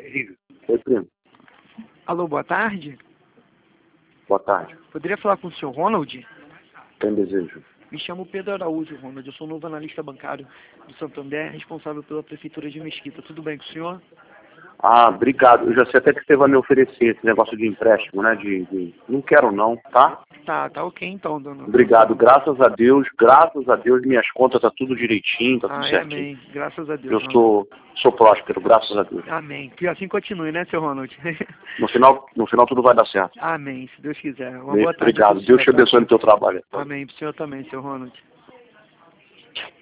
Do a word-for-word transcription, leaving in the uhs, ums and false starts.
terrível. Oi, primo. Alô, boa tarde. Boa tarde. Poderia falar com o senhor Ronald? Tem desejo? Me chamo Pedro Araújo, Ronald. Eu sou novo analista bancário do Santander, responsável pela Prefeitura de Mesquita. Tudo bem com o senhor? Ah, obrigado. Eu já sei até que você vai me oferecer esse negócio de empréstimo, né? De, de... Não quero não, tá? Tá, tá ok então, dona. Obrigado. Graças a Deus, graças a Deus, minhas contas tá tudo direitinho, tá tudo Ah, é, certinho. amém. Graças a Deus. Eu Ronald. sou, sou próspero, graças a Deus. Amém. Que assim continue, né, seu Ronald? No final, no final tudo vai dar certo. Amém, se Deus quiser. Uma boa tarde. Obrigado. pro senhor, Deus te tá? abençoe no teu trabalho. Amém. Pro senhor também, seu Ronald.